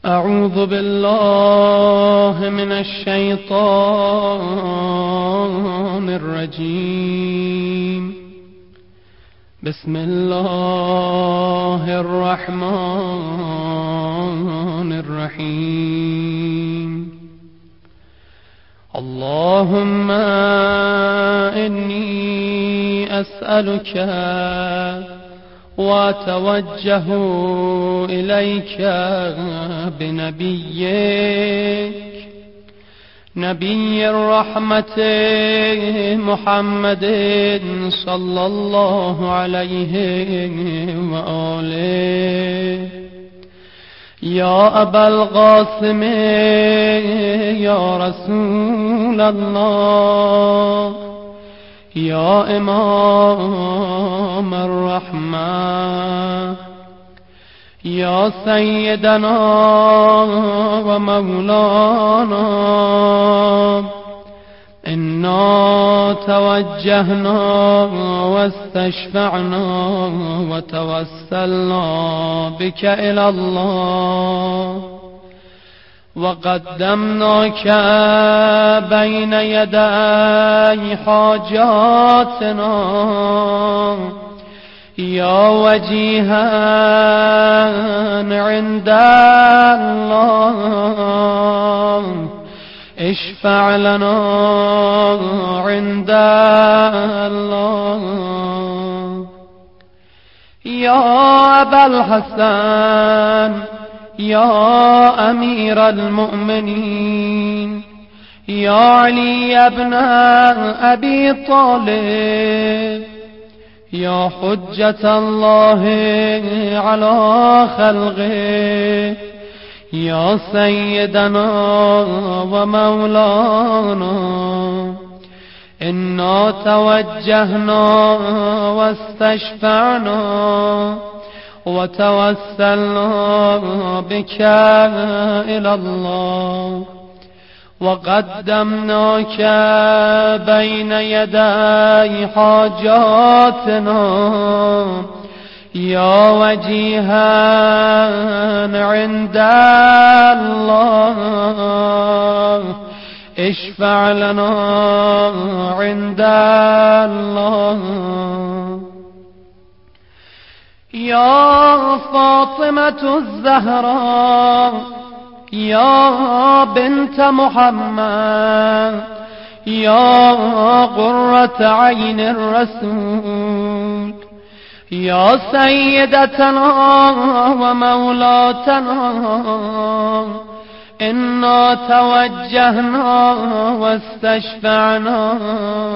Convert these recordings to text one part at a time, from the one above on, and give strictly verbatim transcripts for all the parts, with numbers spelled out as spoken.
أعوذ بالله من الشيطان الرجيم. بسم الله الرحمن الرحيم. اللهم إني أسألك وأتوجه إليك بنبيك نبي الرحمة محمد صلى الله عليه وآله. يا أبا القاسم يا رسول الله، يا إمام الرحمة، يا سيدنا ومولانا، إنا توجهنا واستشفعنا وتوسلنا بك إلى الله، وقدمناك بين يدي حاجاتنا يا وجيها عند الله، اشفع لنا عند الله. يا أبا الحسن يا أمير المؤمنين، يا علي بن أبي طالب، يا حجة الله على خلقه، يا سيدنا ومولانا، إنا توجهنا واستشفعنا وتوسلنا بك إلى الله، وقدمناك بين يدي حاجاتنا يا وجيها عند الله، اشفع لنا عند الله. يا فاطمة الزهراء يا بنت محمد، يا قرة عين الرسول، يا سيدتنا ومولاتنا، إنا توجهنا واستشفعنا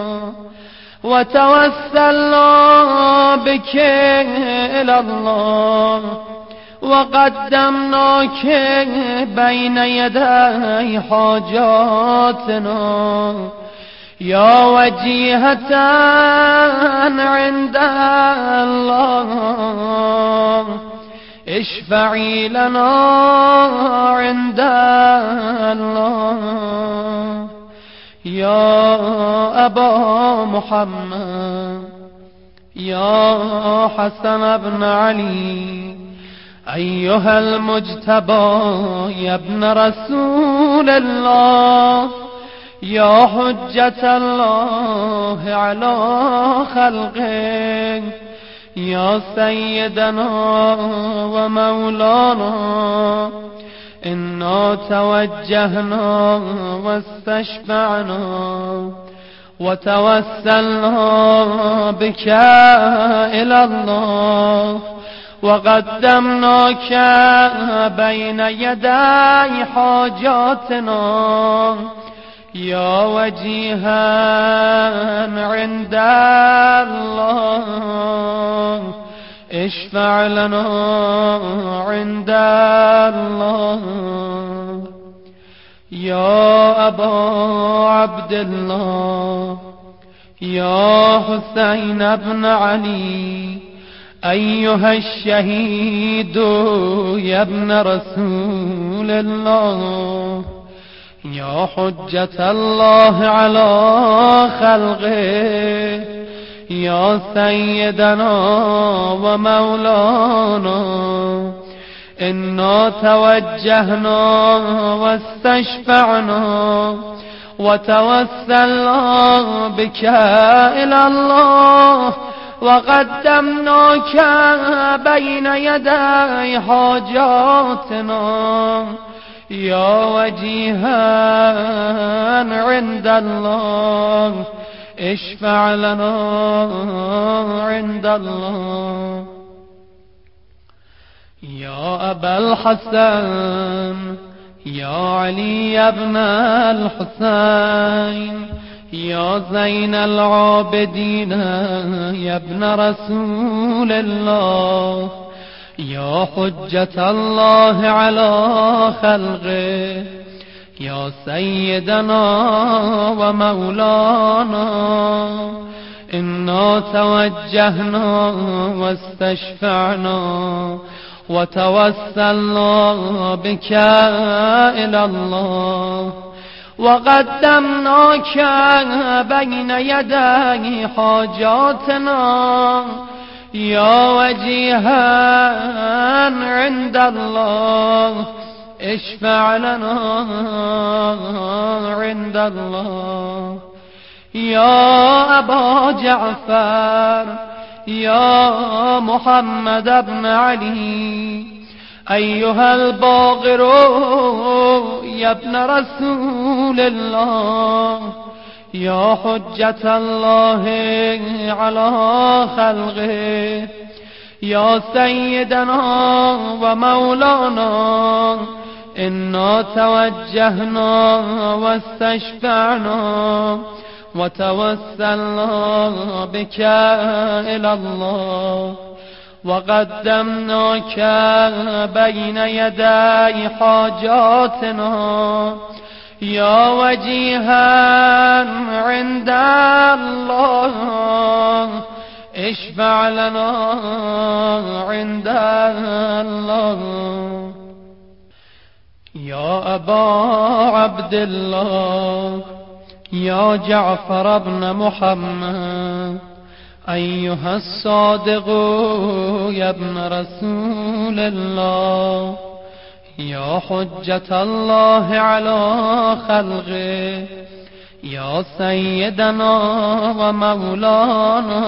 وتوسلنا بك إلى الله، وقدمناك بين يدي حاجاتنا يا وجيهة عند الله، اشفعي لنا عند الله. يا أبا محمد يا حسن بن علي، أيها المجتبى يا ابن رسول الله، يا حجة الله على خلقه، يا سيدنا ومولانا، إنا توجهنا واستشفعنا وتوسلنا بك إلى الله، وقدمناك بين يدي حاجاتنا يا وجيها عند الله، اشفع لنا عند الله. يا أبا عبد الله يا حسين بن علي، أيها الشهيد يا ابن رسول الله، يا حجة الله على خلقه، يا سيدنا ومولانا، إنا توجهنا واستشفعنا وتوسلنا بك إلى الله وقدمناك بين يدي حاجاتنا يا وجيها عند الله اشفع لنا عند الله. يا أبا الحسن يا علي بن الحسين يا زين العابدين يا ابن رسول الله يا حجة الله على خلقه يا سيدنا ومولانا إنا توجهنا واستشفعنا وتوسلنا بك إلى الله وقدمناك بين يدي حاجاتنا يا وجيها عند الله اشفع لنا عند الله. يا أبا جعفر يا محمد بن علي أيها الباقر يا ابن رسول الله يا حجة الله على خلقه يا سيدنا ومولانا إنا توجهنا واستشفعنا وتوسلنا بك إلى الله وقدمناك بين يدي حاجاتنا يا وجيها عند الله اشفع لنا عند الله. يا أبا عبد الله يا جعفر بن محمد أيها الصادق يا ابن رسول الله يا حجة الله على خلقه يا سيدنا ومولانا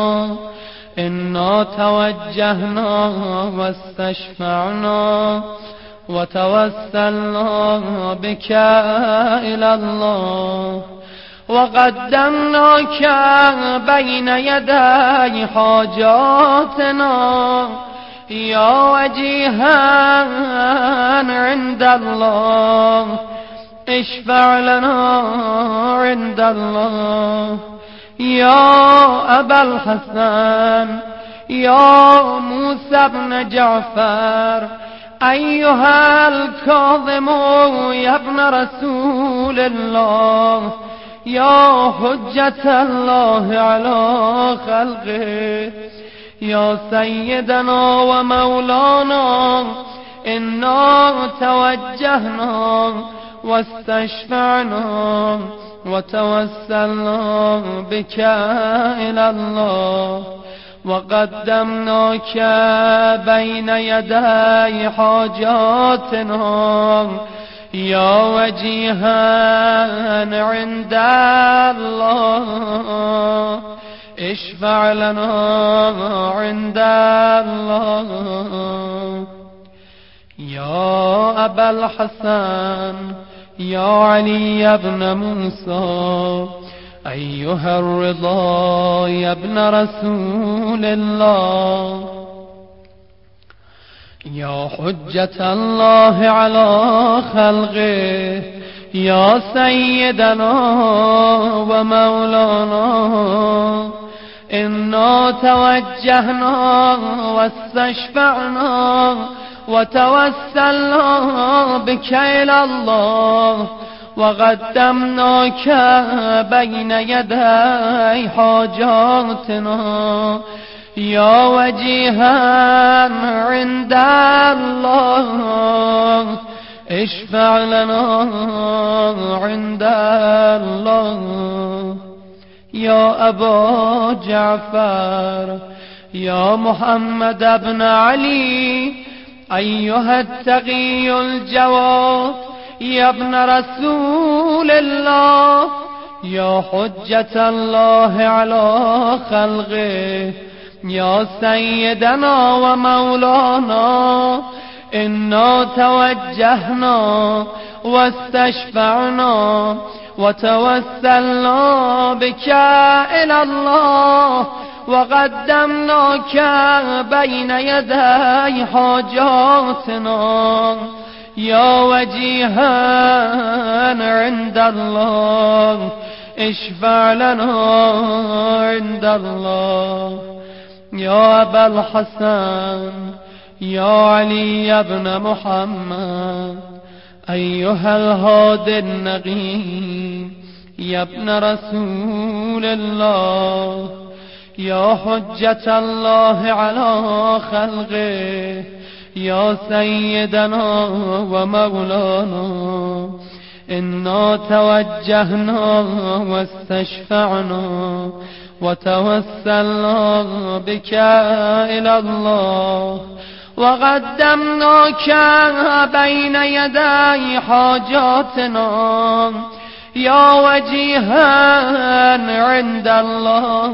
إنا توجهنا واستشفعنا وتوسلنا بك إلى الله وقدمناك بين يدي حاجاتنا يا وجيها عند الله اشفع لنا عند الله. يا أبا الحسن يا موسى بن جعفر أيها الكاظم يا ابن رسول الله يا حجة الله على خلقه يا سيدنا ومولانا إنا توجهنا واستشفعنا وتوسلنا بك إلى الله وقدمناك بين يدي حاجاتنا يا وجيها عند الله اشفع لنا عند الله. يا أبا الحسن يا علي بن موسى أيها الرضا يا ابن رسول الله يا حجة الله على خلقه يا سيدنا ومولانا إنا توجهنا واستشفعنا وتوسلنا بك إلى الله وقدمناك بين يدي حاجاتنا يا وجيها عند الله اشفع لنا عند الله. يا أبا جعفر يا محمد بن علي أيها التقي الجواد يا ابن رسول الله، يا حجة الله على خلقه، يا سيدنا ومولانا، إنا توجهنا واستشفعنا وتوسلنا بك إلى الله، وقدمناك بين يدي حاجاتنا يا وجيها عند الله، اشفع لنا عند الله. يا أبا الحسن يا علي بن محمد، أيها الهادي النقي يا ابن رسول الله، يا حجة الله على خلقه، يا سيدنا ومولانا، إنا توجهنا واستشفعنا وتوسلنا بك إلى الله، وقدمناك بين يدي حاجاتنا يا وجيها عند الله،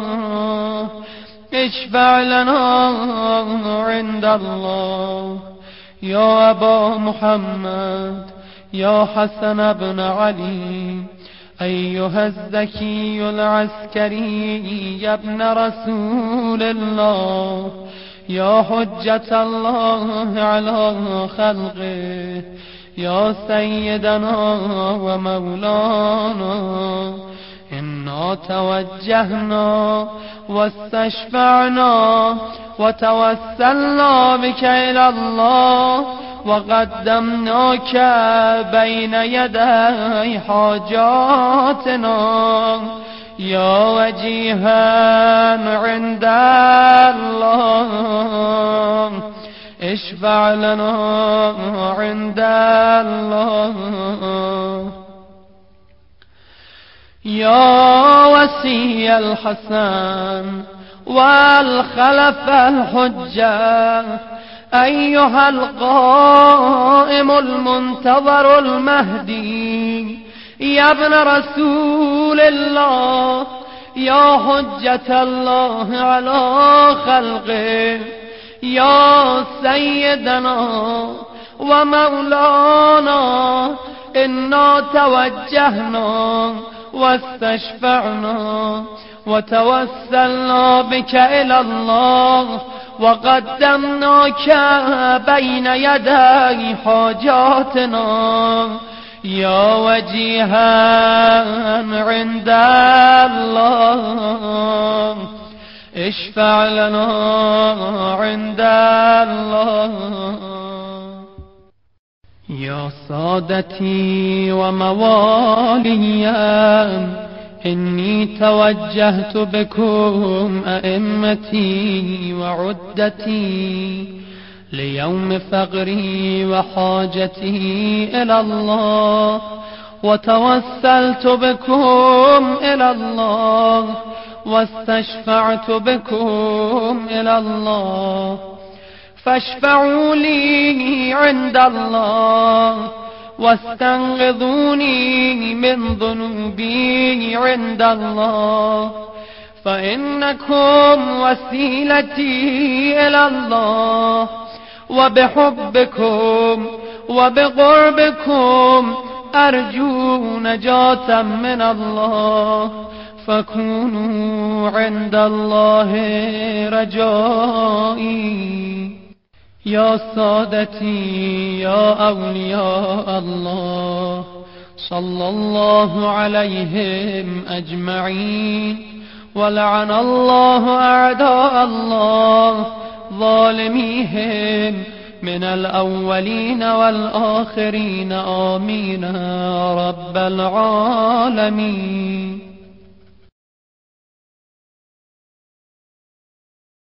اشفع لنا عند الله. يا أبا محمد يا حسن بن علي، أيها الزكي العسكري يا ابن رسول الله، يا حجة الله على خلقه، يا سيدنا ومولانا، إنا توجهنا واستشفعنا وتوسلنا بك إلى الله، وقدمناك بين يدي حاجاتنا يا وجيها عند الله، اشفع لنا عند الله. يا وصي الحسن والخلف الحجة، أيها القائم المنتظر المهدي يا ابن رسول الله، يا حجة الله على خلقه، يا سيدنا ومولانا، إنا توجهنا واستشفعنا وتوسلنا بك إلى الله، وقدمناك بين يدي حاجاتنا يا وجيها عند الله، اشفع لنا عند الله. يا سادتي وموالي، إني توجهت بكم أئمتي وعدتي ليوم فقري وحاجتي إلى الله، وتوسلت بكم إلى الله، واستشفعت بكم إلى الله، فاشفعوا لي عند الله، واستنقذوني من ذنوبي عند الله، فإنكم وسيلتي إلى الله، وبحبكم وبقربكم أرجو نجاة من الله، فكونوا عند الله رجائي. يا سادتي يا أولياء الله، صلى الله عليهم أجمعين، ولعن الله أعداء الله ظالميهم من الأولين والآخرين، آمين رب العالمين.